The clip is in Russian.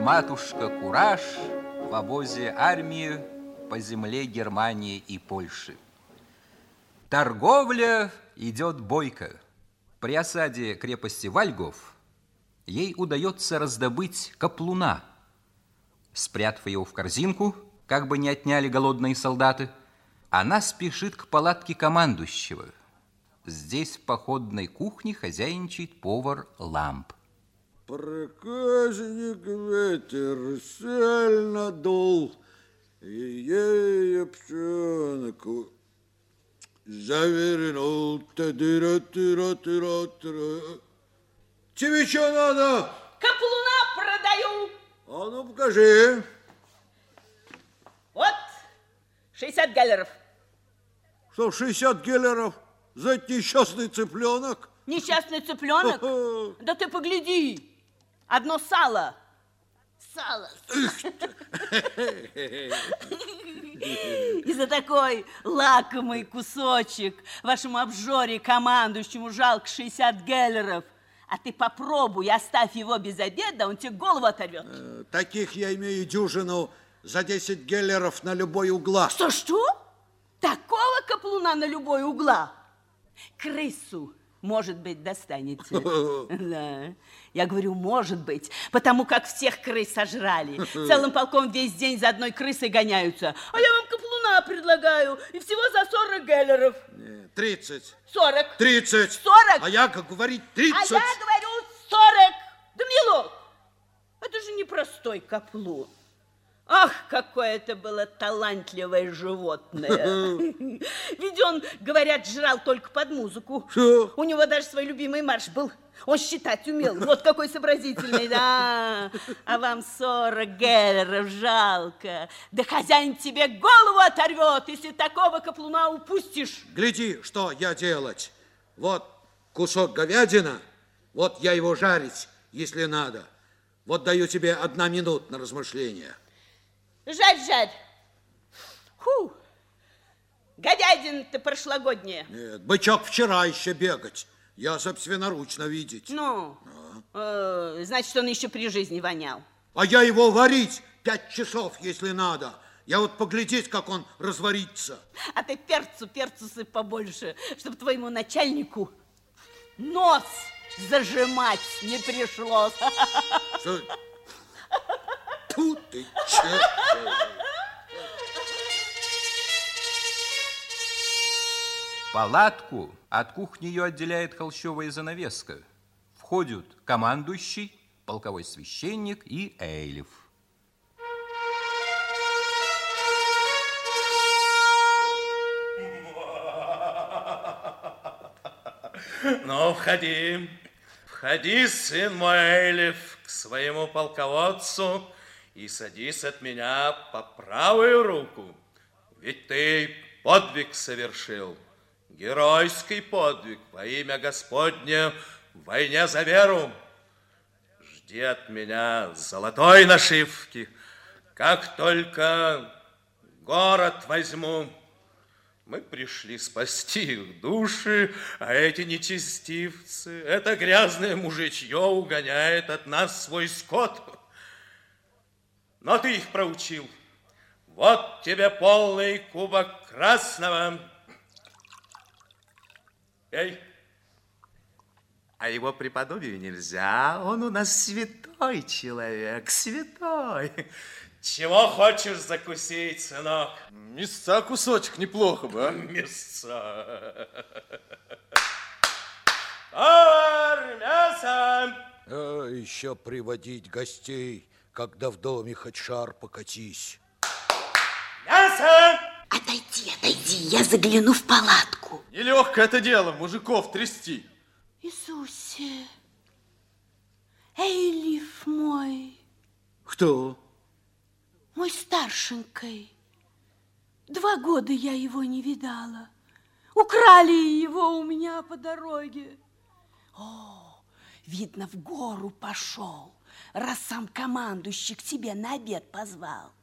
матушка кураж в обозе армии по земле Германии и Польши. Торговля идет бойко. При осаде крепости Вальгов ей удается раздобыть каплуна. Спрятав его в корзинку, как бы не отняли голодные солдаты, она спешит к палатке командующего. Здесь в походной кухне хозяйничает повар Ламп. Проказник ветер сильно дул, и ей пченку завернул. Тебе что надо? Каплуна продаю. А ну покажи. Вот 60 галлеров. Что, 60 геллеров за этот несчастный цыпленок? Несчастный цыпленок? Да ты погляди. Одно сало. Сало. И за такой лакомый кусочек вашему обжоре командующему жалко 60 геллеров. А ты попробуй, оставь его без обеда, он тебе голову оторвет. Таких я имею дюжину за 10 геллеров на любой угла. Что? Такого каплуна на любой угла? Крысу, может быть, достанете. Да. Я говорю, может быть, потому как всех крыс сожрали. Целым полком весь день за одной крысой гоняются. А я вам каплуна предлагаю, и всего за 40 геллеров. 30. 40. 30. 40. А я, как говорить, 30. А я говорю 40. Да, милок, это же непростой каплун. Ах, какое это было талантливое животное. Ведь он, говорят, жрал только под музыку. Что? У него даже свой любимый марш был. Он считать умел. Вот какой сообразительный, да. А вам 40 геллеров жалко. Да хозяин тебе голову оторвет, если такого каплуна упустишь. Гляди, что я делать. Вот кусок говядина, вот я его жарить, если надо. Вот даю тебе 1 минута на размышление. Жарь. Фу, говядина-то прошлогодняя. Нет, бычок вчера еще бегать. Я собственноручно видеть. Ну, значит, он еще при жизни вонял. А я его варить 5 часов, если надо. Я вот поглядеть, как он разварится. А ты перцу сыпь побольше, чтобы твоему начальнику нос зажимать не пришлось. Что? Тьфу ты, черт. Палатку от кухни ее отделяет холщовая занавеска. Входят командующий, полковой священник и Эйлиф. Ну, входи, сын мой Эйлиф, к своему полководцу и садись от меня по правую руку. Ведь ты подвиг совершил, геройский подвиг во имя Господне в войне за веру. Жди от меня золотой нашивки. Как только город возьму, мы пришли спасти их души, а эти нечестивцы, это грязное мужичье угоняет от нас свой скот. Но ты их проучил. Вот тебе полный кубок красного. Эй, а его преподобию нельзя, он у нас святой человек, святой. Чего хочешь закусить, сынок? Мясца кусочек неплохо бы, а? Мясца. Повар, мясо! А еще приводить гостей, когда в доме хоть шар покатись. Мясо! Отойди, я загляну в палатку. Нелегкое это дело, мужиков трясти. Иисусе, Эйлиф мой. Кто? Мой старшенькой. 2 года я его не видала. Украли его у меня по дороге. О, видно, в гору пошел, раз сам командующий к тебе на обед позвал.